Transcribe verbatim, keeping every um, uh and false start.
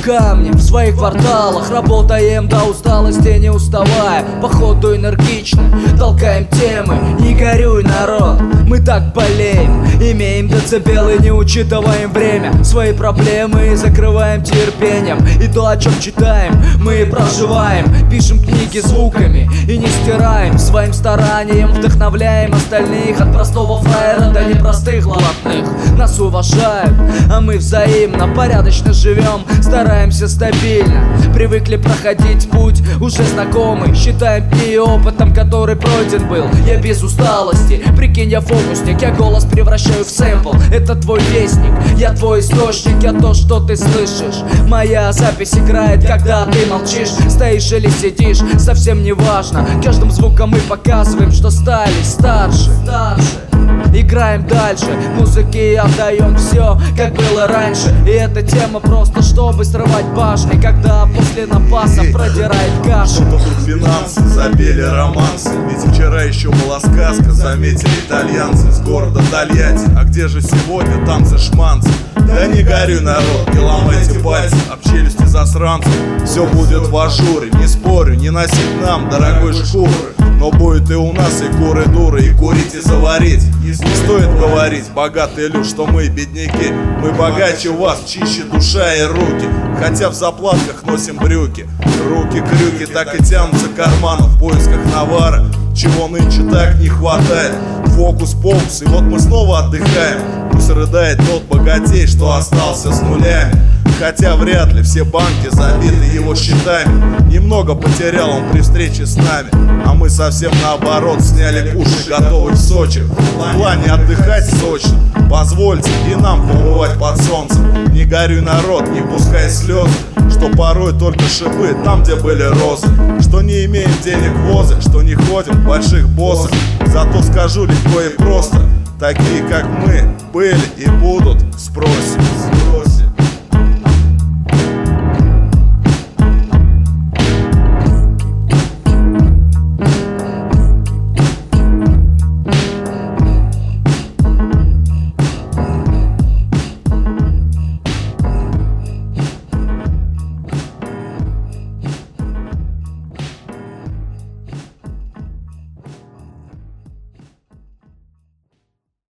камни в своих кварталах, работаем до усталости, не уставая, походу энергично толкаем темы. Не горюй, народ, мы так болеем, имеем децибелы, не учитываем время, свои проблемы закрываем терпением. И то, о чем читаем, мы проживаем, пишем книги звуками и не стираем. Своим старанием вдохновляем остальных, от простого фраера до непростых блатных. Нас уважают, а мы взаимно порядочно живем, стараемся стабильно, привыкли проходить путь уже знакомый, считаем дни опытом, который пройден был. Я без усталости, прикинь, я фокусник, я голос превращаю в сэмпл. Это твой вестник, я твой источник, я то, что ты слышишь. Моя запись играет, когда ты молчишь, стоишь или сидишь, совсем не важно. Каждым звуком мы показываем, что стали старше, старше. Играем дальше, музыке отдаем все, как было раньше. И эта тема просто, чтобы срывать башни, когда после напаса продирает каша. Что-то тут финансы, запели романсы, ведь вчера еще была сказка, заметили итальянцы с города Тольятти. А где же сегодня танцы шманцы? Да не горюй, народ, не ломайте пальцы об челюсти засранцев. Все будет в ажуре, не спорю, не носить нам дорогой шкуры, но будет и у нас и куры дуры, и курить и заварить. Не стоит говорить, богатые люди, что мы бедняки. Мы богаче вас, чище душа и руки, хотя в заплатках носим брюки. Руки крюки так и тянутся к карману в поисках навара, чего нынче так не хватает. Фокус-покус, и вот мы снова отдыхаем. Пусть рыдает тот богатей, что остался с нулями, хотя вряд ли все банки забиты его счетами. Немного потерял он при встрече с нами, а мы совсем наоборот сняли куши, готовы в Сочи. В плане отдыхать сочно, позвольте и нам побывать под солнцем. Не горюй, народ, не пускай слезы, что порой только шипы там, где были розы. Что не имеем денег возы, что не ходим в больших боссах. Зато скажу легко и просто, такие как мы были и будут в спросе.